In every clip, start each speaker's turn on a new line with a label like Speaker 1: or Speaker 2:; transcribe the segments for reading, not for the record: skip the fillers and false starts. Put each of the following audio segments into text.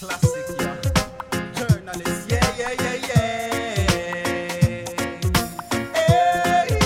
Speaker 1: classic, yeah. Journalist, yeah, yeah, yeah, yeah. Hey,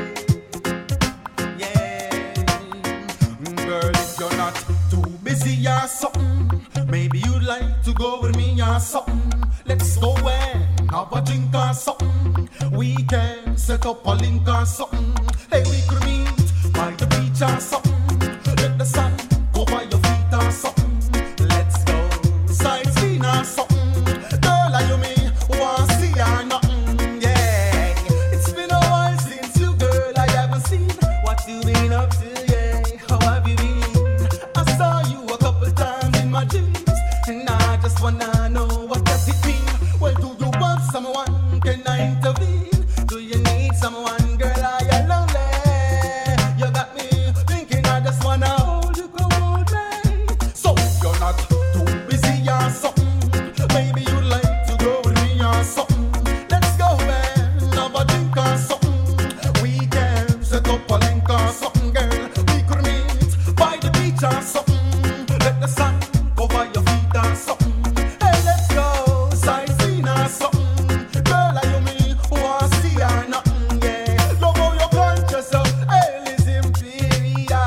Speaker 1: yeah. Girl, if you're not too busy or something, maybe you'd like to go with me or something. Let's go and have a drink or something. We can set up a link or something. Hey, we could meet by the beach or something. Let the sun go by your feet or something. Let's go sightseeing or something. Girl, are you me? Want to see or nothing? Yeah, it's been a while since you, girl. I haven't seen what you been up to. Yeah, how have you been? I saw you a couple times in my dreams, and I just wanna know what does it mean. Well, do you want someone? Can I intervene? Do you need someone, girl? Are you lonely? You got me thinking I just wanna hold you, come hold me. So if you're not too busy or something, maybe you'd like to go with me or something. Let's go and have a drink or something. We can set up a link or something, girl. We could meet by the beach or something. Let the sun cover your feet or something. Hey, let's go sightseeing or something. Girl, are you me? Want to see or nothing? Yeah, love how you conscious of hail is imperial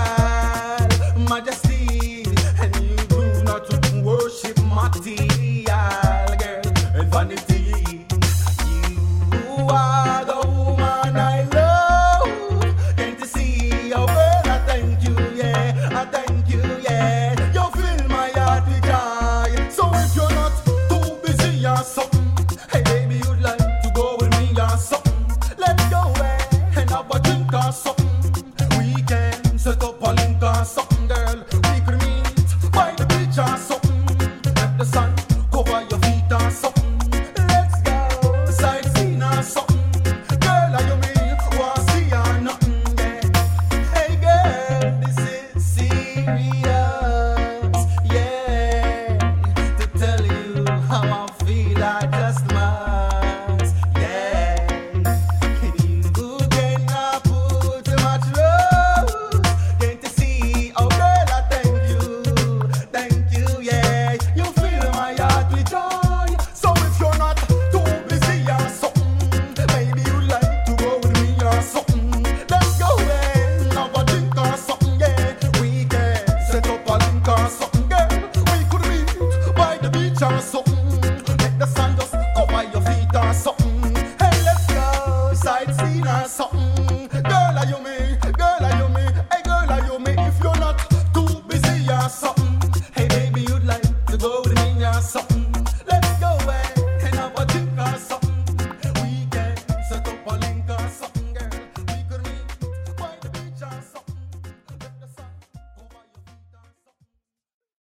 Speaker 1: majesty, and you do not worship material, girl, and vanity. You are the woman I love. Can't you see? Oh, girl, I thank you, yeah, I thank you, yeah. You fill my heart with joy. So if you're not too busy or something, hey baby, you'd like to go with me or something. Let's go and have a drink or something. We can set up a link or something, girl. We could meet by the beach or something. Let the sun cover your feet or something. Let's go sightseeing or something. Girl, are you me? Want to see or nothing? Yeah. Hey girl, this is serious. Yeah, to tell you how I feel, I just must. Yeah, you cannot put too much love. Can't you see? Oh girl, I thank you, yeah. You fill my heart with joy. So if you're not too busy or something, maybe you'd like to go with me or something. Let's go and have a drink or something, yeah. We can set up a link or something, girl. We could meet by the beach or something. Let the sun just cover your feet or something. Hey, let's go sightseeing or something. Girl, are you me? Girl, are you me? Hey, girl, are you me? If you're not too busy or something, hey baby, you'd like to go with me or something.